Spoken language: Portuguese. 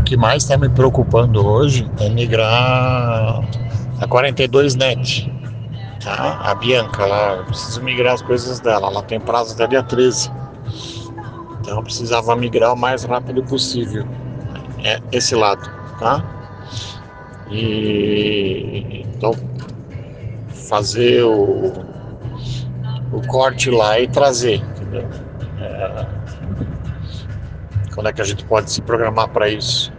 que mais está me preocupando hoje é migrar a 42net, tá? A Bianca lá, eu preciso migrar as coisas dela. Ela tem prazo até dia 13. Então eu precisava migrar o mais rápido possível. É esse lado, tá? E então fazer o corte lá e trazer, entendeu? Quando é que a gente pode se programar para isso?